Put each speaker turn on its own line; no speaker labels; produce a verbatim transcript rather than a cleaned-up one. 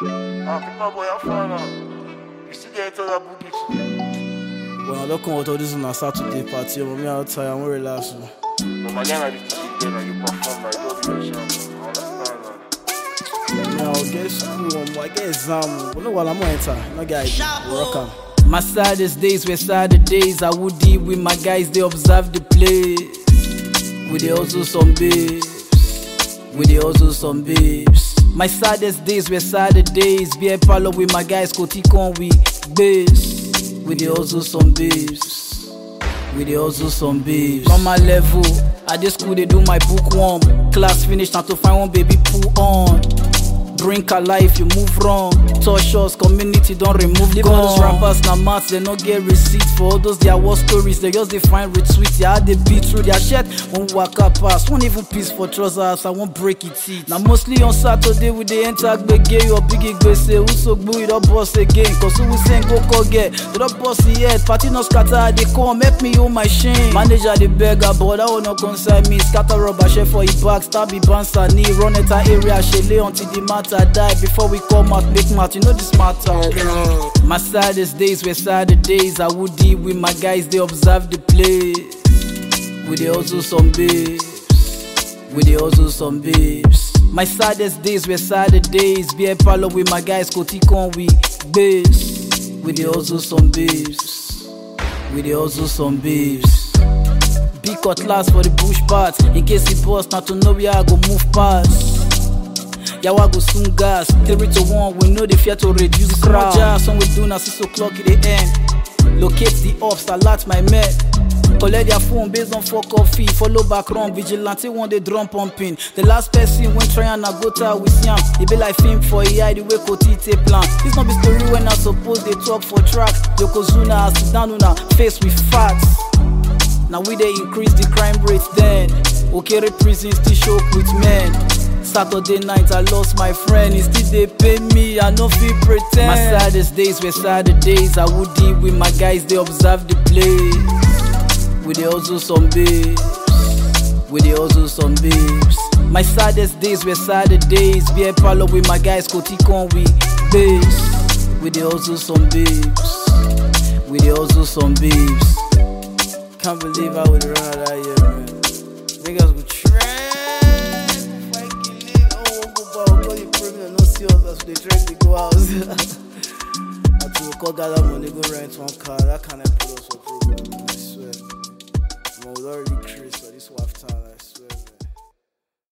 Ah, people boy, I'm fine now. You still get into that boogie today?
When I don't come out of this on a Saturday party, but me outside, I'm very relaxed.
But my guy, like this shit, then you perform like don't be a sham. I understand that.
Now, get school, I get exam. But no, while I'm on enter, no guy, rock am.
My saddest days were Saturdays. I would deal with my guys, they observe the place. With the also some babes. With the also some babes. My saddest days were Saturdays. Be a palo with my guys, Kotikon we babes. With the also some babes. With the also some babes. On my level, at this school they do my bookworm. Class finished, now to find one baby pull on. Drink a life, you move wrong. Touch us, community don't remove Leave all those rappers na maths, they no get receipts. For all those their war stories, they just define retweets. Yeah, they beat through their shit. One waka pass, one even piece for trousers, I won't break it teeth. Now mostly on Saturday we dey enter gbege or biggie gbe say who so gbu we don't boss again. Cause who we saying go call get, they don't boss yet. Party no scatter, they come, make me hold my shame. Manager the beggar, but that one no concern me. Scatter rubber share for his back, stab the bouncer knee. Run at an area, she lay until the matter die. Before we come out, make math, you know this matter. My saddest days were Saturdays. I would deal with my guys, they observe the place. With the also some babes. With the also some babes. My saddest days were Saturdays. Be a palo with my guys, Kotikon we babes. With the also some babes. With the also some babes. Big cutlass for the bush parts. In case it bust, not to know where I go move past. Yawa go soon gas, three to one, we know the fear to reduce crowd. Jazz, some we do now six o'clock in the end. Locate the ops, alert my men. Collect their phone based on fuck off fee. Follow back run, vigilante one day drum pumping. The last person when try and go to we see him. It be like film for A I, the way Kotite plan. This not be story when I suppose they talk for track. Yokozuna, sit down on face with facts. Now we they increase the crime rates then. Okere prison still choke with men. Saturday night I lost my friend, he still they pay me, I no feel pretend. My saddest days were Saturdays, I would deal with my guys, they observe the place. With the also some babes, with the also some babes. My saddest days were Saturdays, be a palo with my guys, Kotikon we babes. With the also some babes, with the also some babes. Can't believe I would run out of that year, man. Niggas would try. As they try to go out. I to call gather money, go rent one car. That kind of put us for problem. I swear. I'm already crazy for this wife time.